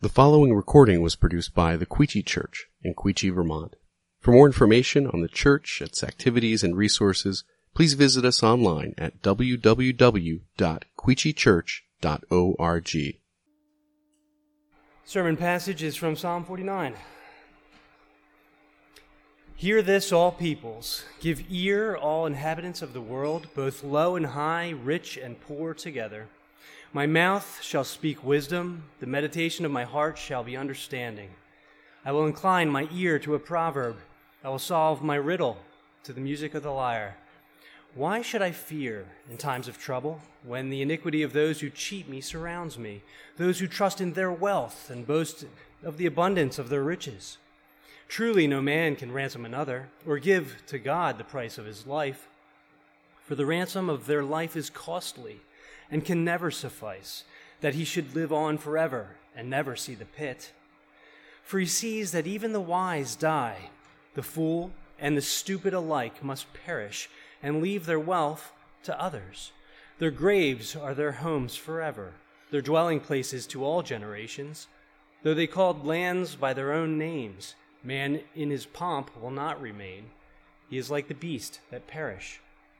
The following recording was produced by the Queechee Church in Queechee, Vermont. For more information on the church, its activities, and resources, please visit us online at www.queecheechurch.org. Sermon passage is from Psalm 49. Hear this, all peoples. Give ear, all inhabitants of the world, both low and high, rich and poor together. My mouth shall speak wisdom, the meditation of my heart shall be understanding. I will incline my ear to a proverb. I will solve my riddle to the music of the lyre. Why should I fear in times of trouble, when the iniquity of those who cheat me surrounds me, those who trust in their wealth and boast of the abundance of their riches? Truly no man can ransom another, or give to God the price of his life. For the ransom of their life is costly, and can never suffice, that he should live on forever and never see the pit. For he sees that even the wise die, the fool and the stupid alike must perish and leave their wealth to others. Their graves are their homes forever, their dwelling places to all generations. Though they called lands by their own names, man in his pomp will not remain. He is like the beast that perish.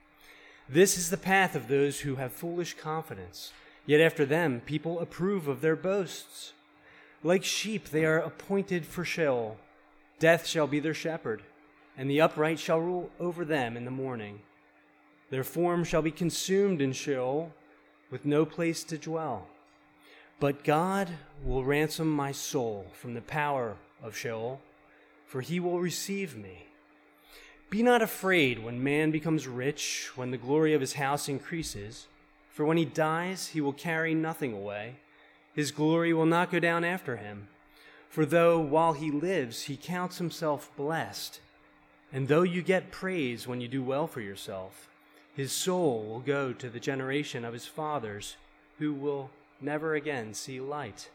This is the path of those who have foolish confidence, yet after them people approve of their boasts. Like sheep they are appointed for Sheol. Death shall be their shepherd, and the upright shall rule over them in the morning. Their form shall be consumed in Sheol, with no place to dwell. But God will ransom my soul from the power of Sheol, for he will receive me. Be not afraid when man becomes rich, when the glory of his house increases. For when he dies, he will carry nothing away. His glory will not go down after him. For though while he lives, he counts himself blessed, and though you get praise when you do well for yourself, his soul will go to the generation of his fathers, who will never again see light.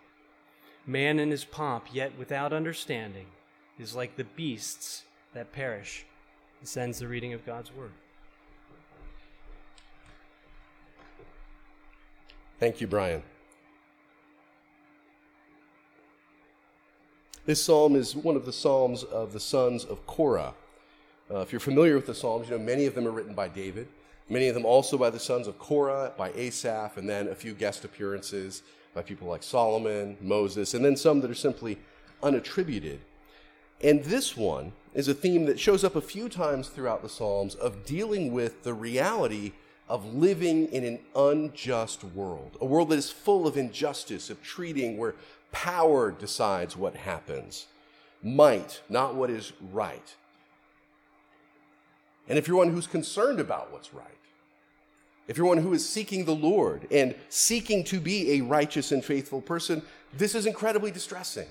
Man in his pomp, yet without understanding, is like the beasts that perish. This ends the reading of God's word. Thank you, Brian. This psalm is one of the psalms of the sons of Korah. If you're familiar with the psalms, you know many of them are written by David, many of them also by the sons of Korah, by Asaph, and then a few guest appearances by people like Solomon, Moses, and then some that are simply unattributed. And this one is a theme that shows up a few times throughout the Psalms of dealing with the reality of living in an unjust world, a world that is full of injustice, of treating where power decides what happens, might, not what is right. And if you're one who's concerned about what's right, if you're one who is seeking the Lord and seeking to be a righteous and faithful person, this is incredibly distressing.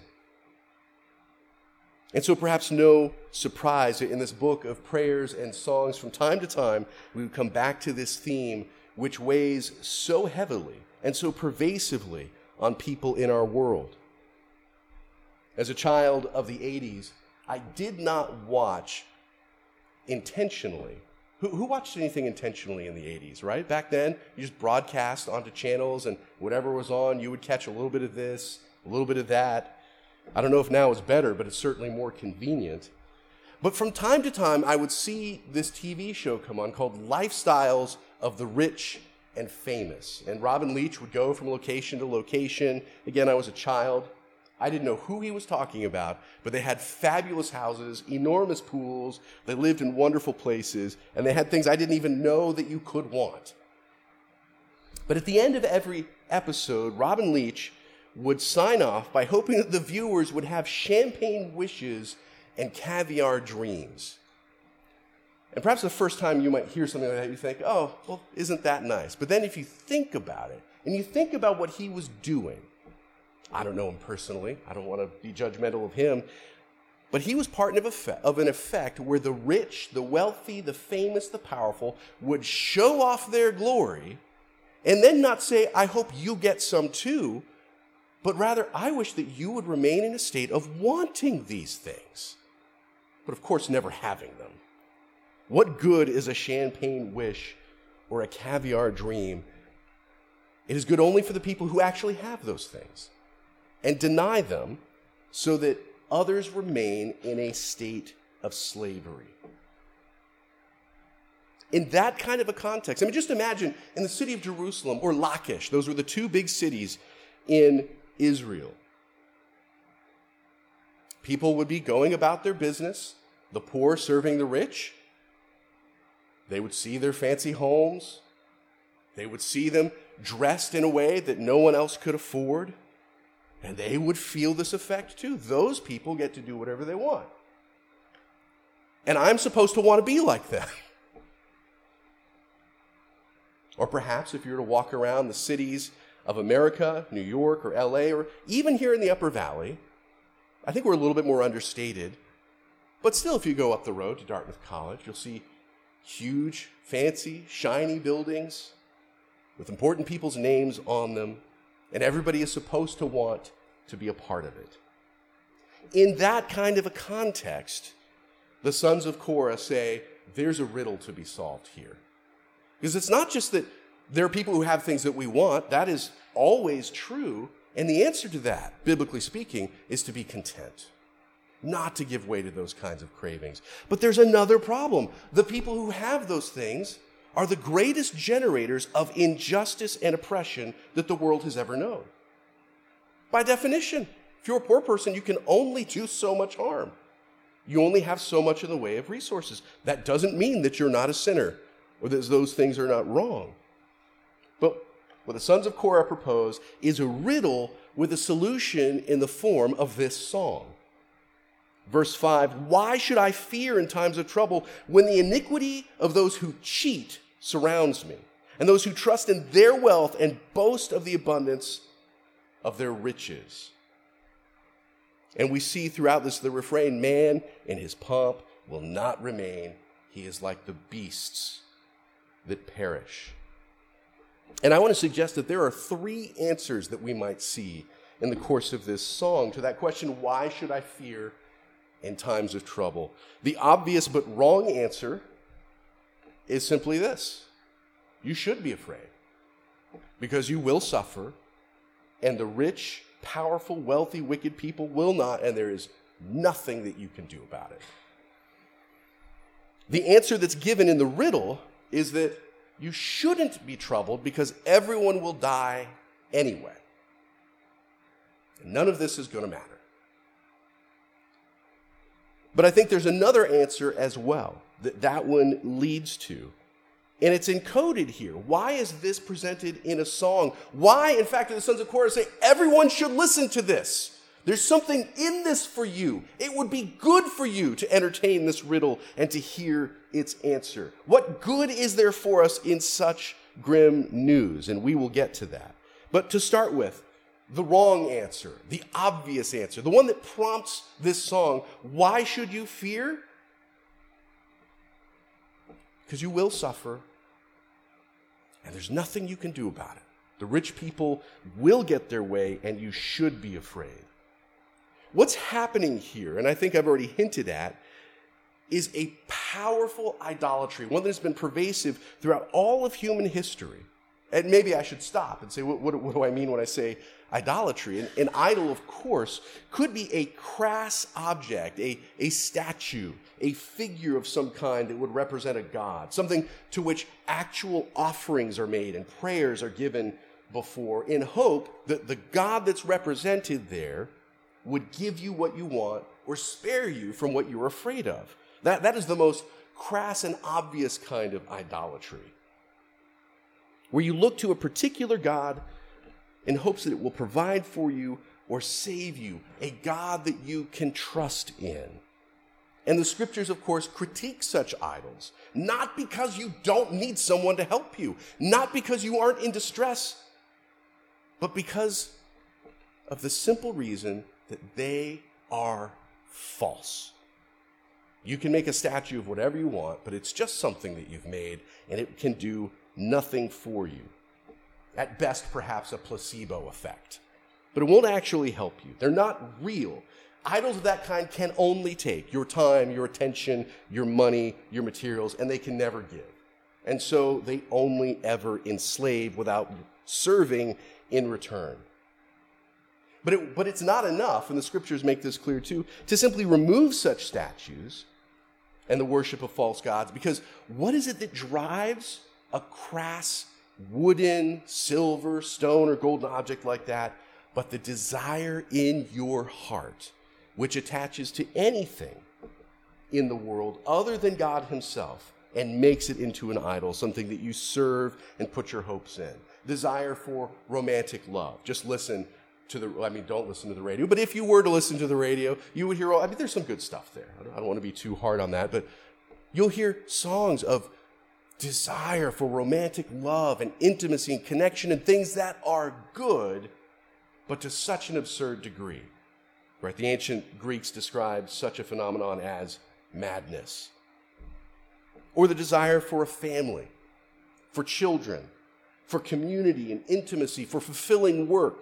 And so perhaps no surprise that in this book of prayers and songs, from time to time, we would come back to this theme which weighs so heavily and so pervasively on people in our world. As a child of the 80s, I did not watch intentionally. Who watched anything intentionally in the 80s, right? Back then, you just broadcast onto channels, and whatever was on, you would catch a little bit of this, a little bit of that. I don't know if now it's better, but it's certainly more convenient. But from time to time, I would see this TV show come on called Lifestyles of the Rich and Famous. And Robin Leach would go from location to location. Again, I was a child. I didn't know who he was talking about, but they had fabulous houses, enormous pools. They lived in wonderful places, and they had things I didn't even know that you could want. But at the end of every episode, Robin Leach would sign off by hoping that the viewers would have champagne wishes and caviar dreams. And perhaps the first time you might hear something like that, you think, oh, well, isn't that nice? But then if you think about it, and you think about what he was doing, I don't know him personally, I don't want to be judgmental of him, but he was part of an effect where the rich, the wealthy, the famous, the powerful would show off their glory and then not say, I hope you get some too, but rather, I wish that you would remain in a state of wanting these things, but of course never having them. What good is a champagne wish or a caviar dream? It is good only for the people who actually have those things. and deny them so that others remain in a state of slavery. In that kind of a context, I mean, just imagine in the city of Jerusalem or Lachish, those were the two big cities in Israel. People would be going about their business, the poor serving the rich. They would see their fancy homes. They would see them dressed in a way that no one else could afford. And they would feel this effect too. Those people get to do whatever they want. And I'm supposed to want to be like that. Or perhaps if you were to walk around the cities of America, New York or LA, or even here in the Upper Valley, I think we're a little bit more understated. But still, if you go up the road to Dartmouth College, you'll see huge, fancy, shiny buildings with important people's names on them, and everybody is supposed to want to be a part of it. In that kind of a context, the sons of Korah say, there's a riddle to be solved here. Because it's not just that there are people who have things that we want. That is always true. And the answer to that, biblically speaking, is to be content, not to give way to those kinds of cravings. But there's another problem. The people who have those things are the greatest generators of injustice and oppression that the world has ever known. By definition, if you're a poor person, you can only do so much harm. You only have so much in the way of resources. That doesn't mean that you're not a sinner or that those things are not wrong. But what the sons of Korah propose is a riddle with a solution in the form of this song. Verse 5, why should I fear in times of trouble when the iniquity of those who cheat surrounds me, and those who trust in their wealth and boast of the abundance of their riches? And we see throughout this the refrain, man in his pomp will not remain. He is like the beasts that perish. And I want to suggest that there are three answers that we might see in the course of this song to that question, why should I fear in times of trouble? The obvious but wrong answer is simply this: you should be afraid, because you will suffer, and the rich, powerful, wealthy, wicked people will not, and there is nothing that you can do about it. The answer that's given in the riddle is that you shouldn't be troubled because everyone will die anyway. And none of this is going to matter. But I think there's another answer as well that one leads to. And it's encoded here. Why is this presented in a song? Why, in fact, do the sons of Korah say, everyone should listen to this? There's something in this for you. It would be good for you to entertain this riddle and to hear its answer. What good is there for us in such grim news? And we will get to that. But to start with, the wrong answer, the obvious answer, the one that prompts this song, why should you fear? Because you will suffer, and there's nothing you can do about it. The rich people will get their way, and you should be afraid. What's happening here, and I think I've already hinted at, is a powerful idolatry, one that has been pervasive throughout all of human history. And maybe I should stop and say, what do I mean when I say idolatry? An idol, of course, could be a crass object, a statue, a figure of some kind that would represent a god, something to which actual offerings are made and prayers are given before, in hope that the God that's represented there would give you what you want or spare you from what you're afraid of. That is the most crass and obvious kind of idolatry, where you look to a particular God in hopes that it will provide for you or save you, a God that you can trust in. And the scriptures, of course, critique such idols, not because you don't need someone to help you, not because you aren't in distress, but because of the simple reason that they are false. You can make a statue of whatever you want, but it's just something that you've made, and it can do nothing for you. At best, perhaps a placebo effect. But it won't actually help you. They're not real. Idols of that kind can only take your time, your attention, your money, your materials, and they can never give. And so they only ever enslave without serving in return. But it's not enough, and the scriptures make this clear too, to simply remove such statues and the worship of false gods. Because what is it that drives a crass wooden, silver, stone, or golden object like that? But the desire in your heart, which attaches to anything in the world other than God himself and makes it into an idol, something that you serve and put your hopes in. Desire for romantic love. Just listen to don't listen to the radio, but if you were to listen to the radio, you would hear, there's some good stuff there. I don't want to be too hard on that, but you'll hear songs of desire for romantic love and intimacy and connection and things that are good, but to such an absurd degree. Right? The ancient Greeks described such a phenomenon as madness. Or the desire for a family, for children, for community and intimacy, for fulfilling work.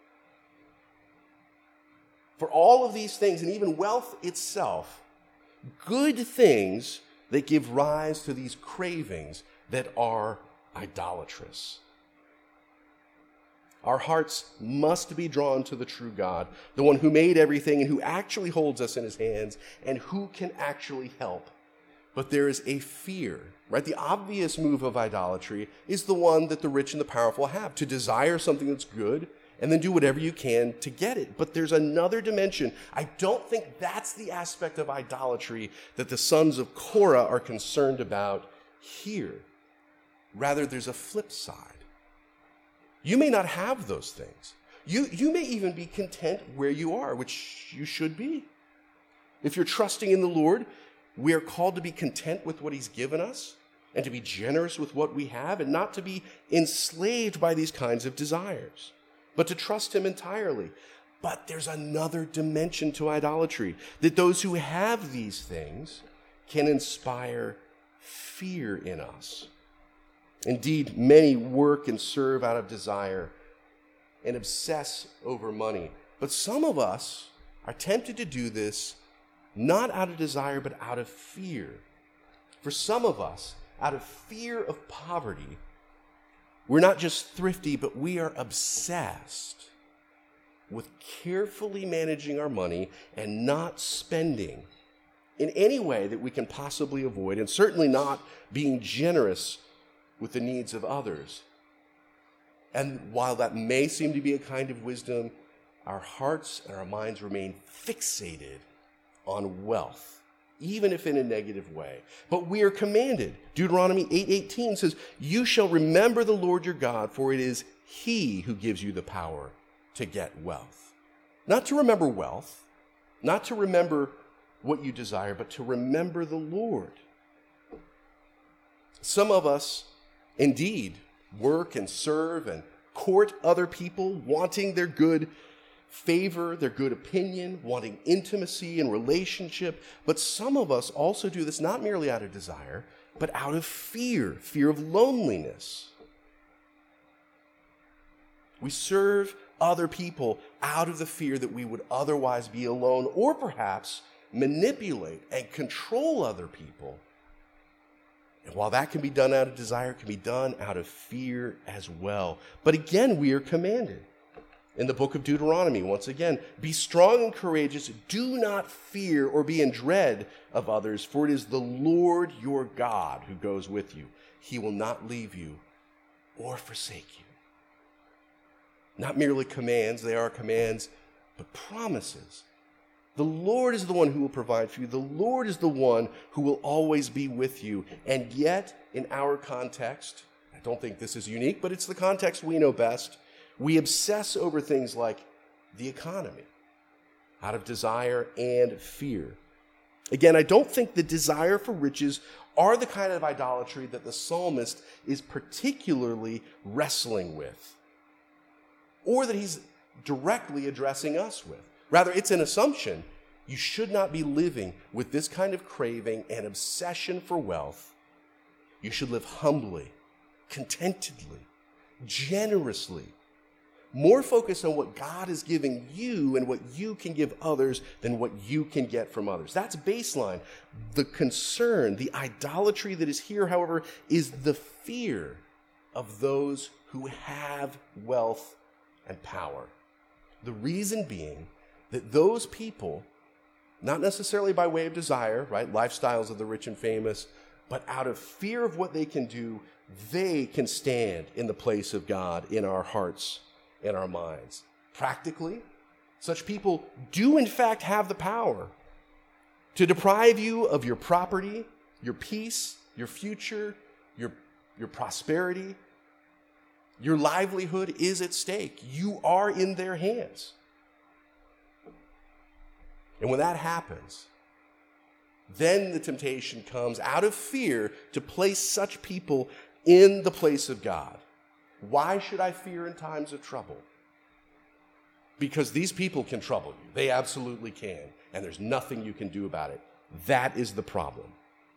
For all of these things, and even wealth itself, good things that give rise to these cravings that are idolatrous. Our hearts must be drawn to the true God, the one who made everything and who actually holds us in his hands and who can actually help. But there is a fear, right? The obvious move of idolatry is the one that the rich and the powerful have, to desire something that's good and then do whatever you can to get it. But there's another dimension. I don't think that's the aspect of idolatry that the sons of Korah are concerned about here. Rather, there's a flip side. You may not have those things. You may even be content where you are, which you should be. If you're trusting in the Lord, we are called to be content with what he's given us and to be generous with what we have and not to be enslaved by these kinds of desires, but to trust him entirely. But there's another dimension to idolatry, that those who have these things can inspire fear in us. Indeed, many work and serve out of desire and obsess over money. But some of us are tempted to do this not out of desire, but out of fear. For some of us, out of fear of poverty, we're not just thrifty, but we are obsessed with carefully managing our money and not spending in any way that we can possibly avoid, and certainly not being generous with the needs of others. And while that may seem to be a kind of wisdom, our hearts and our minds remain fixated on wealth, even if in a negative way. But we are commanded. Deuteronomy 8:18 says, "You shall remember the Lord your God, for it is he who gives you the power to get wealth." Not to remember wealth, not to remember what you desire, but to remember the Lord. Some of us indeed work and serve and court other people, wanting their good favor, their good opinion, wanting intimacy and relationship. But some of us also do this not merely out of desire, but out of fear of loneliness. We serve other people out of the fear that we would otherwise be alone, or perhaps manipulate and control other people. And while that can be done out of desire, it can be done out of fear as well. But again, we are commanded in the book of Deuteronomy, once again, be strong and courageous. Do not fear or be in dread of others, for it is the Lord your God who goes with you. He will not leave you or forsake you. Not merely commands, they are commands, but promises. The Lord is the one who will provide for you. The Lord is the one who will always be with you. And yet, in our context, I don't think this is unique, but it's the context we know best, we obsess over things like the economy out of desire and fear. Again, I don't think the desire for riches are the kind of idolatry that the psalmist is particularly wrestling with, or that he's directly addressing us with. Rather, it's an assumption. You should not be living with this kind of craving and obsession for wealth. You should live humbly, contentedly, generously, more focused on what God is giving you and what you can give others than what you can get from others. That's baseline. The concern, the idolatry that is here, however, is the fear of those who have wealth and power. The reason being that those people, not necessarily by way of desire, right, lifestyles of the rich and famous, but out of fear of what they can do, they can stand in the place of God in our hearts and our minds. Practically, such people do in fact have the power to deprive you of your property, your peace, your future, your prosperity. Your livelihood is at stake. You are in their hands. And when that happens, then the temptation comes out of fear to place such people in the place of God. Why should I fear in times of trouble? Because these people can trouble you. They absolutely can. And there's nothing you can do about it. That is the problem.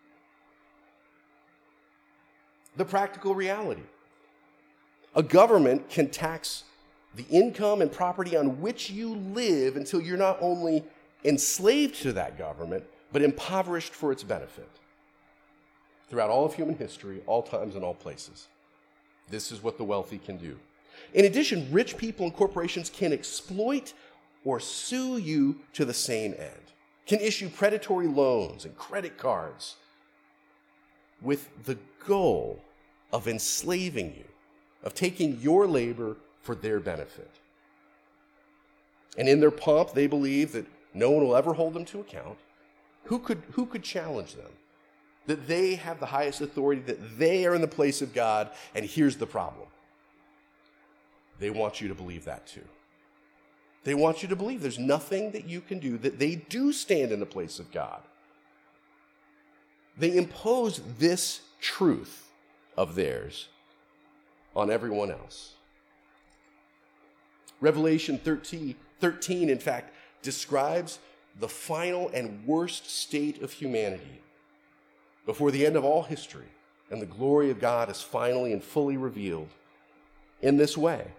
The practical reality. A government can tax the income and property on which you live until you're not only enslaved to that government, but impoverished for its benefit. Throughout all of human history, all times and all places. This is what the wealthy can do. In addition, rich people and corporations can exploit or sue you to the same end, can issue predatory loans and credit cards with the goal of enslaving you, of taking your labor for their benefit. And in their pomp, they believe that no one will ever hold them to account. Who could challenge them? That they have the highest authority, that they are in the place of God, and here's the problem. They want you to believe that too. They want you to believe there's nothing that you can do, that they do stand in the place of God. They impose this truth of theirs on everyone else. Revelation 13, in fact, describes the final and worst state of humanity before the end of all history, and the glory of God is finally and fully revealed in this way.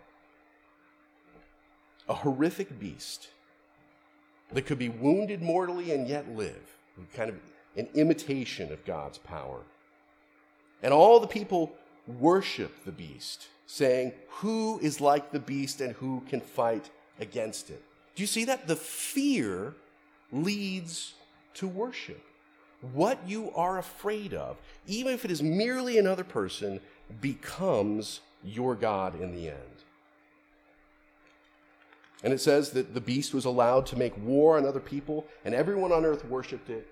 A horrific beast that could be wounded mortally and yet live, kind of an imitation of God's power. And all the people worship the beast, saying, who is like the beast and who can fight against it? Do you see that? The fear leads to worship. What you are afraid of, even if it is merely another person, becomes your God in the end. And it says that the beast was allowed to make war on other people, and everyone on earth worshipped it.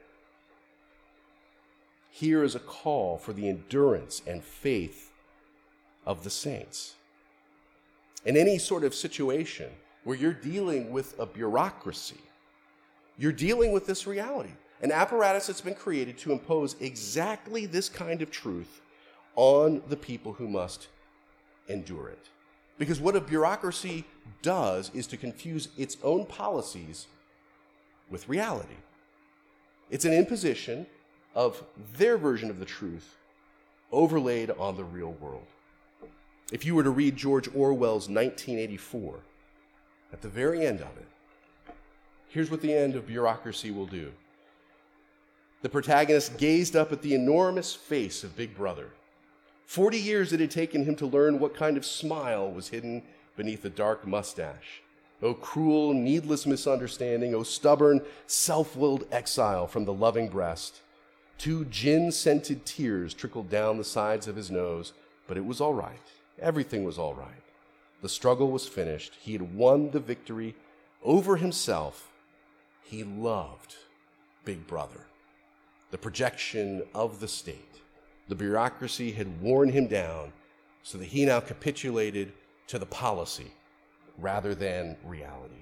Here is a call for the endurance and faith of the saints. In any sort of situation where you're dealing with a bureaucracy, you're dealing with this reality. An apparatus that's been created to impose exactly this kind of truth on the people who must endure it. Because what a bureaucracy does is to confuse its own policies with reality. It's an imposition of their version of the truth overlaid on the real world. If you were to read George Orwell's 1984, at the very end of it, here's what the end of bureaucracy will do. The protagonist gazed up at the enormous face of Big Brother. 40 years it had taken him to learn what kind of smile was hidden beneath a dark mustache. Oh, cruel, needless misunderstanding. Oh, stubborn, self-willed exile from the loving breast. 2 gin-scented tears trickled down the sides of his nose, but it was all right. Everything was all right. The struggle was finished. He had won the victory over himself. He loved Big Brother, the projection of the state. The bureaucracy had worn him down so that he now capitulated to the policy rather than reality.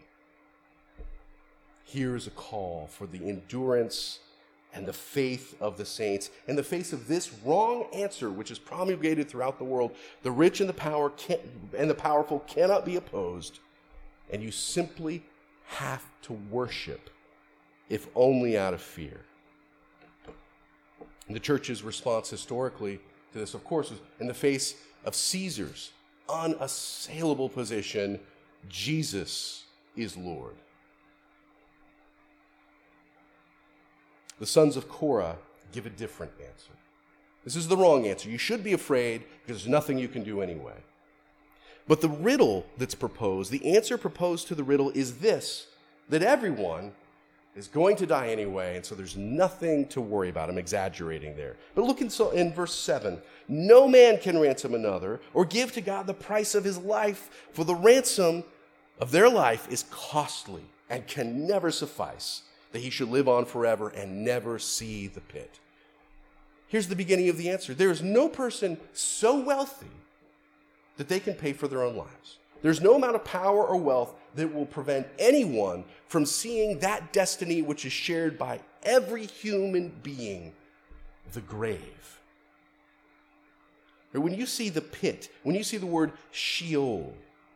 Here is a call for the endurance and the faith of the saints. In the face of this wrong answer, which is promulgated throughout the world, the rich and the powerful cannot be opposed, and you simply have to worship, if only out of fear. And the church's response historically to this, of course, was in the face of Caesar's unassailable position, Jesus is Lord. The sons of Korah give a different answer. This is the wrong answer. You should be afraid because there's nothing you can do anyway. But the riddle that's proposed, the answer proposed to the riddle is this, that everyone is going to die anyway, and so there's nothing to worry about. I'm exaggerating there. But look in verse 7. No man can ransom another or give to God the price of his life, for the ransom of their life is costly and can never suffice, that he should live on forever and never see the pit. Here's the beginning of the answer. There is no person so wealthy that they can pay for their own lives. There's no amount of power or wealth that will prevent anyone from seeing that destiny which is shared by every human being, the grave. Or when you see the pit, when you see the word Sheol,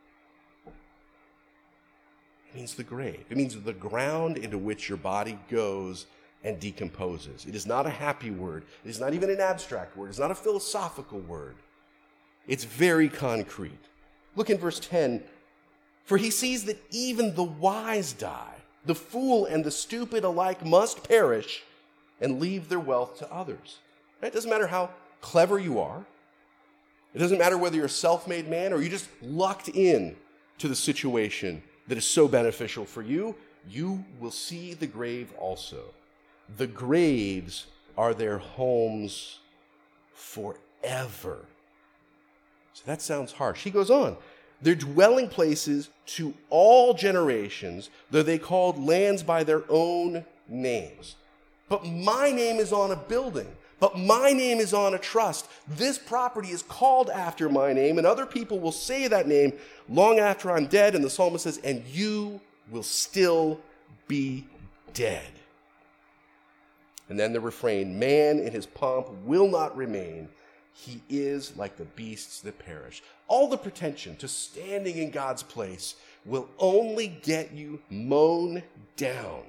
it means the grave. It means the ground into which your body goes and decomposes. It is not a happy word. It is not even an abstract word. It's not a philosophical word. It's very concrete. Look in verse 10. For he sees that even the wise die. The fool and the stupid alike must perish and leave their wealth to others. Right? It doesn't matter how clever you are. It doesn't matter whether you're a self-made man or you're just lucked in to the situation that is so beneficial for you. You will see the grave also. The graves are their homes forever. So that sounds harsh. He goes on. Their dwelling places to all generations, though they called lands by their own names. But my name is on a building. But my name is on a trust. This property is called after my name, and other people will say that name long after I'm dead. And the psalmist says, and you will still be dead. And then the refrain, man in his pomp will not remain. He is like the beasts that perish. All the pretension to standing in God's place will only get you mown down.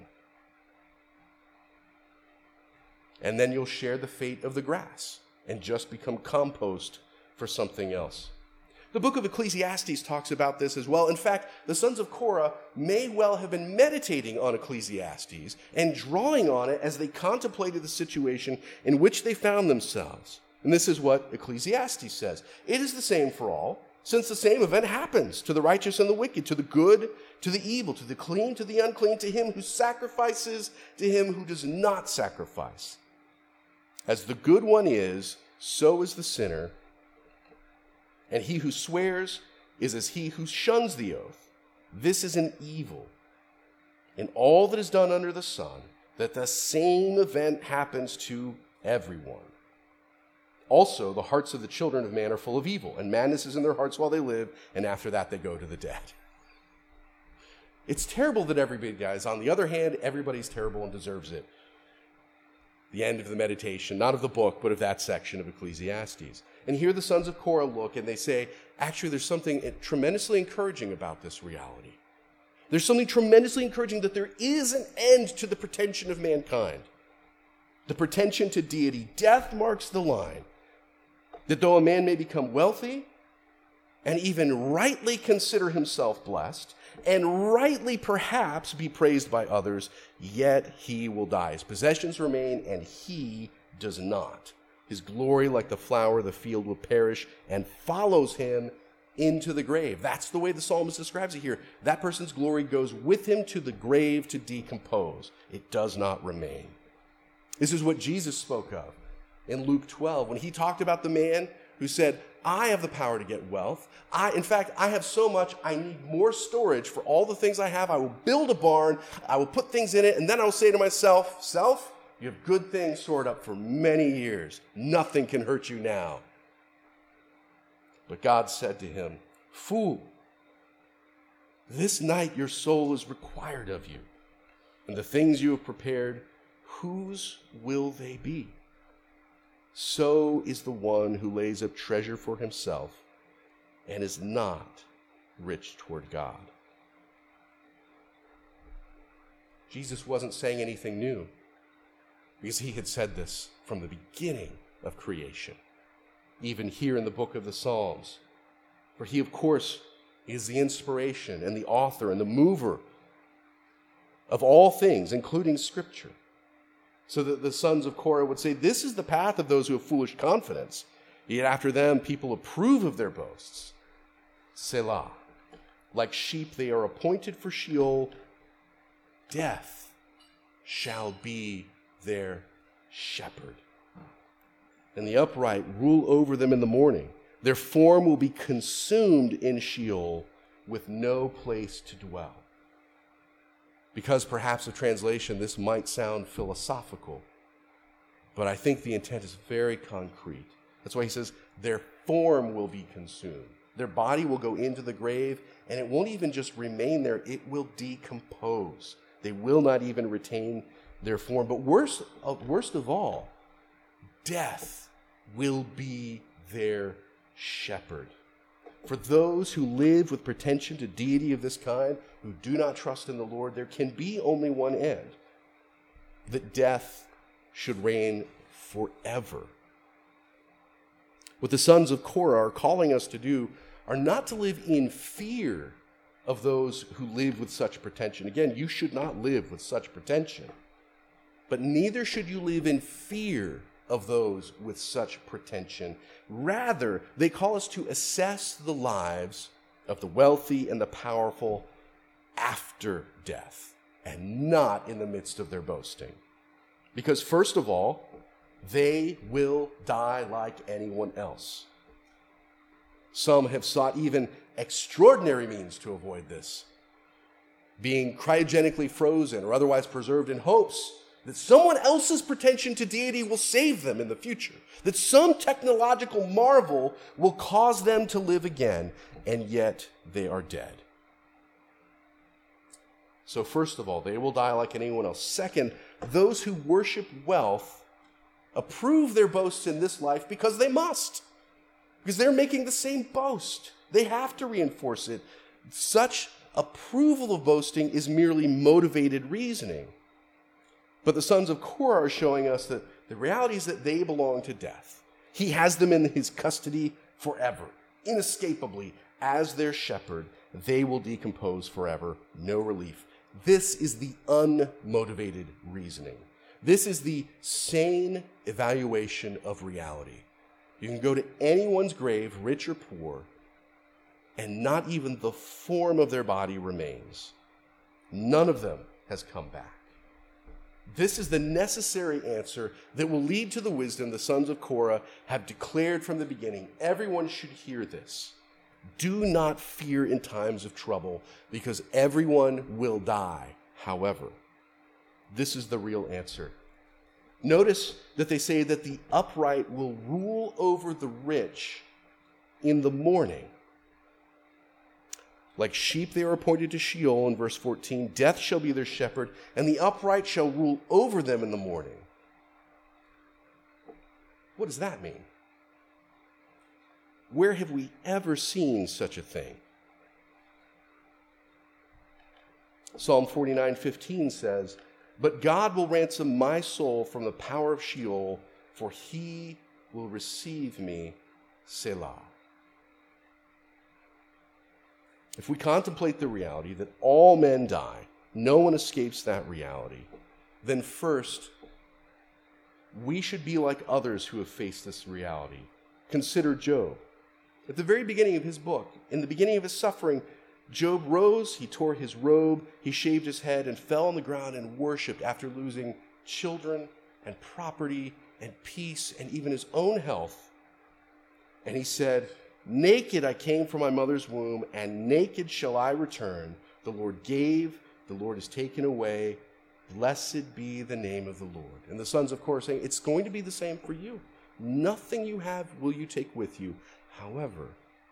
And then you'll share the fate of the grass and just become compost for something else. The book of Ecclesiastes talks about this as well. In fact, the sons of Korah may well have been meditating on Ecclesiastes and drawing on it as they contemplated the situation in which they found themselves. And this is what Ecclesiastes says. It is the same for all, since the same event happens to the righteous and the wicked, to the good, to the evil, to the clean, to the unclean, to him who sacrifices, to him who does not sacrifice. As the good one is, so is the sinner. And he who swears is as he who shuns the oath. This is an evil in all that is done under the sun, that the same event happens to everyone. Also, the hearts of the children of man are full of evil, and madness is in their hearts while they live, and after that they go to the dead. It's terrible that everybody dies. On the other hand, everybody's terrible and deserves it. The end of the meditation, not of the book, but of that section of Ecclesiastes. And here the sons of Korah look and they say, actually, there's something tremendously encouraging about this reality. There's something tremendously encouraging that there is an end to the pretension of mankind, the pretension to deity. Death marks the line. That though a man may become wealthy and even rightly consider himself blessed and rightly perhaps be praised by others, yet he will die. His possessions remain and he does not. His glory, like the flower of the field, will perish and follows him into the grave. That's the way the psalmist describes it here. That person's glory goes with him to the grave to decompose. It does not remain. This is what Jesus spoke of in Luke 12, when he talked about the man who said, I have the power to get wealth. In fact, I have so much, I need more storage for all the things I have. I will build a barn, I will put things in it, and then I will say to myself, self, you have good things stored up for many years. Nothing can hurt you now. But God said to him, fool, this night your soul is required of you, and the things you have prepared, whose will they be? So is the one who lays up treasure for himself and is not rich toward God. Jesus wasn't saying anything new because he had said this from the beginning of creation, even here in the book of the Psalms. For he, of course, is the inspiration and the author and the mover of all things, including Scripture. So that the sons of Korah would say, this is the path of those who have foolish confidence. Yet after them, people approve of their boasts. Selah. Like sheep they are appointed for Sheol. Death shall be their shepherd. And the upright rule over them in the morning. Their form will be consumed in Sheol with no place to dwell. Because perhaps of translation, this might sound philosophical, but I think the intent is very concrete. That's why he says their form will be consumed. Their body will go into the grave, and it won't even just remain there, it will decompose. They will not even retain their form. But worst of all, death will be their shepherd. For those who live with pretension to deity of this kind, who do not trust in the Lord, there can be only one end, that death should reign forever. What the sons of Korah are calling us to do are not to live in fear of those who live with such pretension. Again, you should not live with such pretension, but neither should you live in fear of those with such pretension. Rather, they call us to assess the lives of the wealthy and the powerful after death, and not in the midst of their boasting. Because first of all, they will die like anyone else. Some have sought even extraordinary means to avoid this, being cryogenically frozen or otherwise preserved in hopes that someone else's pretension to deity will save them in the future, that some technological marvel will cause them to live again, and yet they are dead. So first of all, they will die like anyone else. Second, those who worship wealth approve their boasts in this life because they must, because they're making the same boast. They have to reinforce it. Such approval of boasting is merely motivated reasoning. But the sons of Korah are showing us that the reality is that they belong to death. He has them in his custody forever, inescapably. As their shepherd, they will decompose forever, no relief. This is the unmotivated reasoning. This is the sane evaluation of reality. You can go to anyone's grave, rich or poor, and not even the form of their body remains. None of them has come back. This is the necessary answer that will lead to the wisdom the sons of Korah have declared from the beginning. Everyone should hear this. Do not fear in times of trouble, because everyone will die. However, this is the real answer. Notice that they say that the upright will rule over the rich in the morning. Like sheep they are appointed to Sheol in verse 14. Death shall be their shepherd, and the upright shall rule over them in the morning. What does that mean? Where have we ever seen such a thing? Psalm 49:15 says, "But God will ransom my soul from the power of Sheol, for he will receive me, Selah." If we contemplate the reality that all men die, no one escapes that reality, then first, we should be like others who have faced this reality. Consider Job. At the very beginning of his book, in the beginning of his suffering, Job rose, he tore his robe, he shaved his head, and fell on the ground and worshipped after losing children and property and peace and even his own health. And he said, "Naked I came from my mother's womb, and naked shall I return. The Lord gave, the Lord has taken away. Blessed be the name of the Lord." And the sons of Korah saying, it's going to be the same for you. Nothing you have will you take with you. However,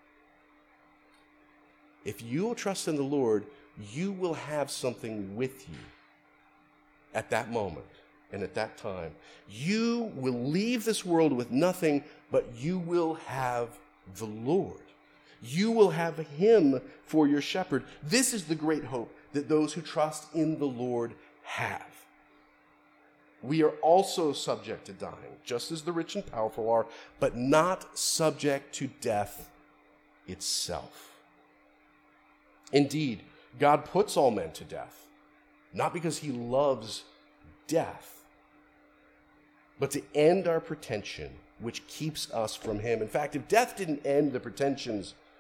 if you will trust in the Lord, you will have something with you at that moment and at that time. You will leave this world with nothing, but you will have the Lord. You will have him for your shepherd. This is the great hope that those who trust in the Lord have. We are also subject to dying, just as the rich and powerful are, but not subject to death itself. Indeed, God puts all men to death, not because he loves death, but to end our pretension, which keeps us from him. In fact, if death didn't end the pretensions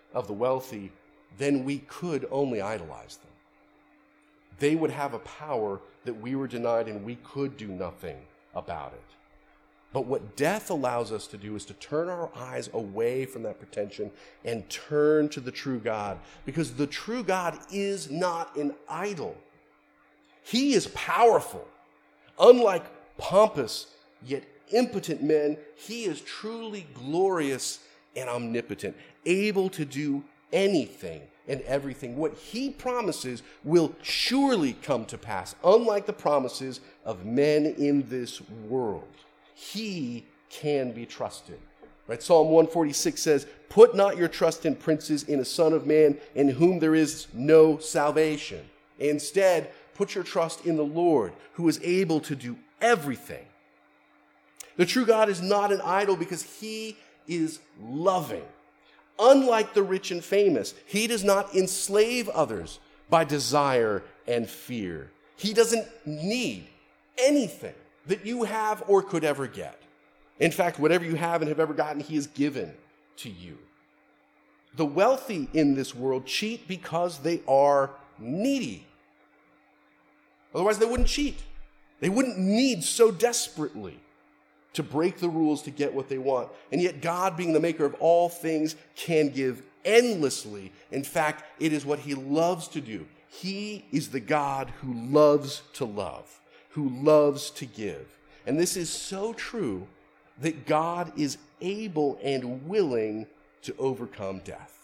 of the wealthy, then we could only idolize them. They would have a power that we were denied, and we could do nothing about it. But what death allows us to do is to turn our eyes away from that pretension and turn to the true God, because the true God is not an idol. He is powerful. Unlike pompous yet impotent men, he is truly glorious and omnipotent, able to do anything and everything. What he promises will surely come to pass, unlike the promises of men in this world. He can be trusted. Right? Psalm 146 says, "Put not your trust in princes, in a son of man, in whom there is no salvation. Instead, put your trust in the Lord, who is able to do everything." The true God is not an idol because he is loving. Unlike the rich and famous, he does not enslave others by desire and fear. He doesn't need anything that you have or could ever get. In fact, whatever you have and have ever gotten, he has given to you. The wealthy in this world cheat because they are needy. Otherwise, they wouldn't cheat. They wouldn't need so desperately to break the rules to get what they want. And yet God, being the maker of all things, can give endlessly. In fact, it is what he loves to do. He is the God who loves to love, who loves to give. And this is so true that God is able and willing to overcome death.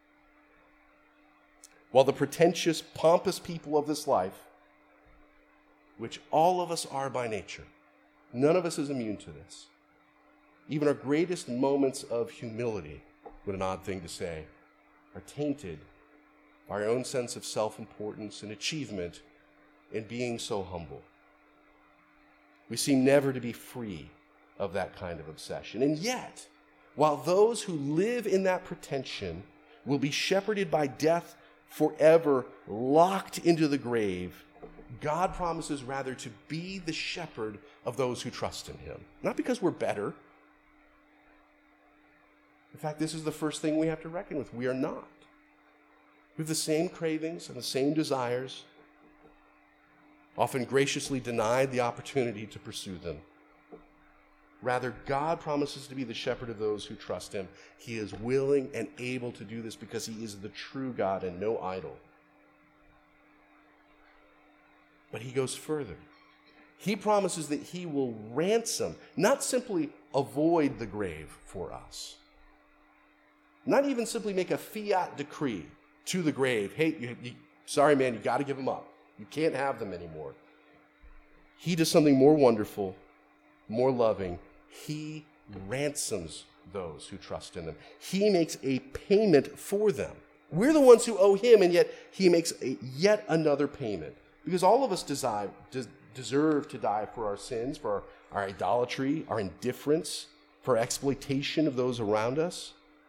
While the pretentious, pompous people of this life, which all of us are by nature, none of us is immune to this. Even our greatest moments of humility, what an odd thing to say, are tainted by our own sense of self-importance and achievement in being so humble. We seem never to be free of that kind of obsession. And yet, while those who live in that pretension will be shepherded by death forever, locked into the grave, God promises rather to be the shepherd of those who trust in him. Not because we're better. In fact, this is the first thing we have to reckon with. We are not. We have the same cravings and the same desires, often graciously denied the opportunity to pursue them. Rather, God promises to be the shepherd of those who trust him. He is willing and able to do this because he is the true God and no idol. But he goes further. He promises that he will ransom, not simply avoid the grave for us. Not even simply make a fiat decree to the grave. Hey, sorry, man, you got to give them up. You can't have them anymore. He does something more wonderful, more loving. He ransoms those who trust in them. He makes a payment for them. We're the ones who owe him, and yet he makes yet another payment. Because all of us deserve to die for our sins, for our idolatry, our indifference, for exploitation of those around us.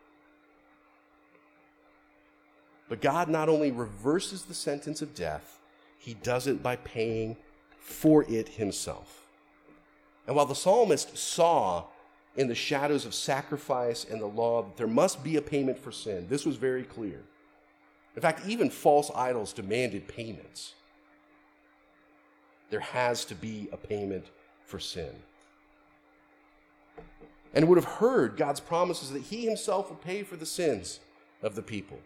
But God not only reverses the sentence of death, he does it by paying for it himself. And while the psalmist saw in the shadows of sacrifice and the law that there must be a payment for sin, this was very clear. In fact, even false idols demanded payments. There has to be a payment for sin. And would have heard God's promises that he himself would pay for the sins of the people.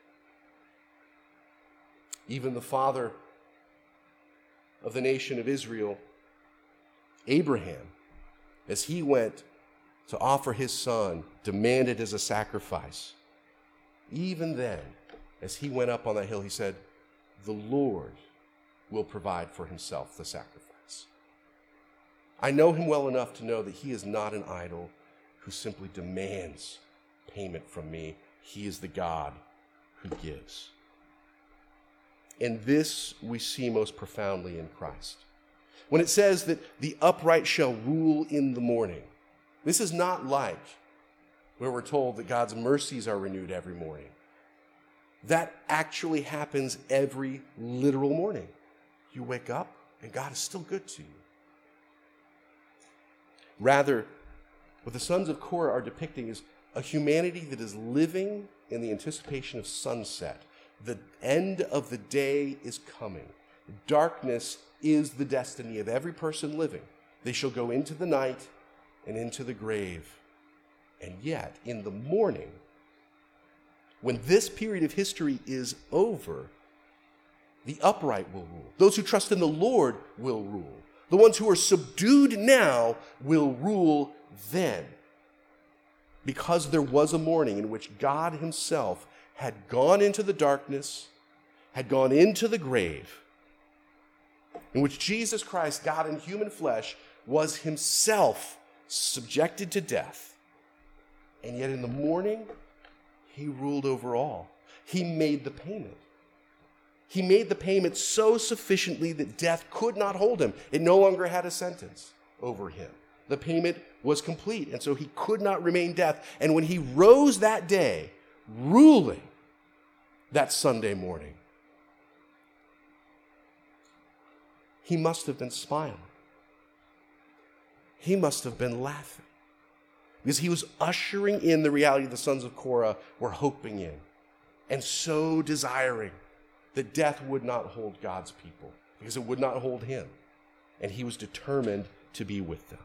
Even the father of the nation of Israel, Abraham, as he went to offer his son, demanded as a sacrifice. Even then, as he went up on that hill, he said, "The Lord will provide for himself the sacrifice." I know him well enough to know that he is not an idol who simply demands payment from me. He is the God who gives. And this we see most profoundly in Christ. When it says that the upright shall rule in the morning, this is not like where we're told that God's mercies are renewed every morning. That actually happens every literal morning. You wake up and God is still good to you. Rather, what the sons of Korah are depicting is a humanity that is living in the anticipation of sunset. The end of the day is coming. Darkness is the destiny of every person living. They shall go into the night and into the grave. And yet, in the morning, when this period of history is over, the upright will rule. Those who trust in the Lord will rule. The ones who are subdued now will rule then. Because there was a morning in which God himself had gone into the darkness, had gone into the grave, in which Jesus Christ, God in human flesh, was himself subjected to death. And yet in the morning, he ruled over all. He made the payment. He made the payment so sufficiently that death could not hold him. It no longer had a sentence over him. The payment was complete, and so he could not remain death. And when he rose that day, ruling that Sunday morning, he must have been smiling. He must have been laughing, because he was ushering in the reality the sons of Korah were hoping in, and so desiring that death would not hold God's people, because it would not hold him. And he was determined to be with them.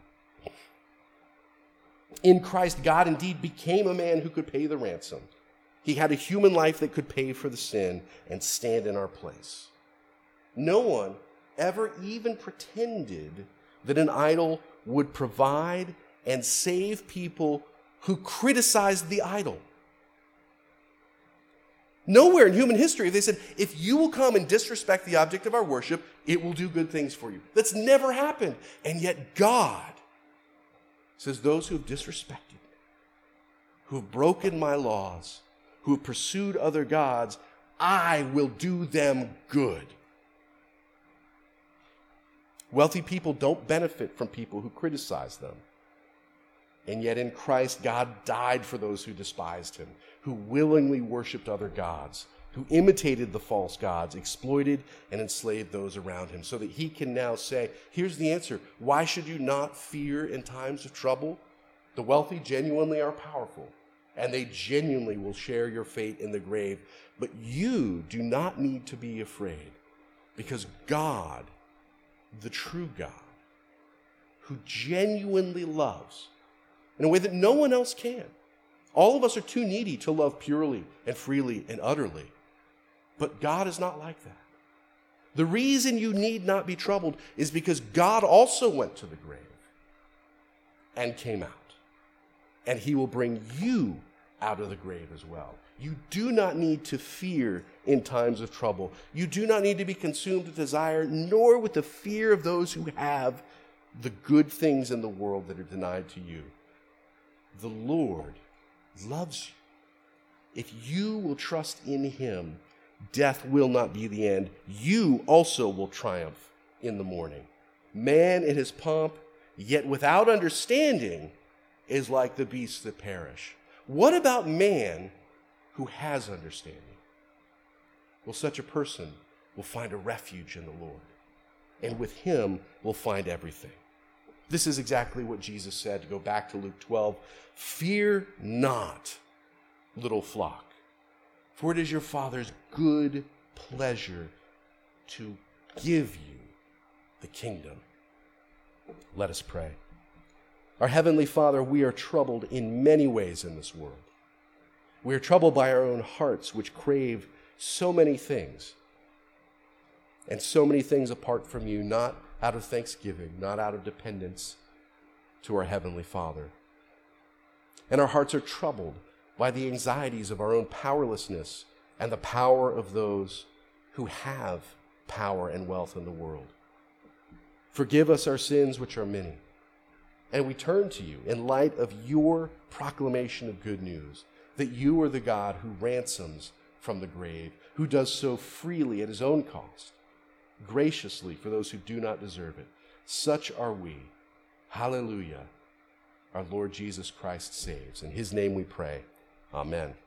In Christ, God indeed became a man who could pay the ransom. He had a human life that could pay for the sin and stand in our place. No one ever even pretended that an idol would provide and save people who criticized the idol. Nowhere in human history have they said, if you will come and disrespect the object of our worship, it will do good things for you. That's never happened. And yet God says, those who have disrespected me, who have broken my laws, who have pursued other gods, I will do them good. Wealthy people don't benefit from people who criticize them. And yet in Christ, God died for those who despised him, who willingly worshiped other gods, who imitated the false gods, exploited and enslaved those around him, so that he can now say, here's the answer. Why should you not fear in times of trouble? The wealthy genuinely are powerful, and they genuinely will share your fate in the grave. But you do not need to be afraid, because God, the true God, who genuinely loves in a way that no one else can. All of us are too needy to love purely and freely and utterly. But God is not like that. The reason you need not be troubled is because God also went to the grave and came out. And he will bring you out of the grave as well. You do not need to fear in times of trouble. You do not need to be consumed with desire, nor with the fear of those who have the good things in the world that are denied to you. The Lord loves you. If you will trust in him, death will not be the end. You also will triumph in the morning. Man in his pomp, yet without understanding, is like the beasts that perish. What about man who has understanding? Well, such a person will find a refuge in the Lord, and with him will find everything. This is exactly what Jesus said, to go back to Luke 12. Fear not, little flock, for it is your Father's good pleasure to give you the kingdom. Let us pray. Our Heavenly Father, we are troubled in many ways in this world. We are troubled by our own hearts, which crave so many things, and so many things apart from you, not out of thanksgiving, not out of dependence to our Heavenly Father. And our hearts are troubled by the anxieties of our own powerlessness and the power of those who have power and wealth in the world. Forgive us our sins, which are many. And we turn to you in light of your proclamation of good news, that you are the God who ransoms from the grave, who does so freely at his own cost, graciously for those who do not deserve it. Such are we. Hallelujah. Our Lord Jesus Christ saves. In his name we pray. Amen.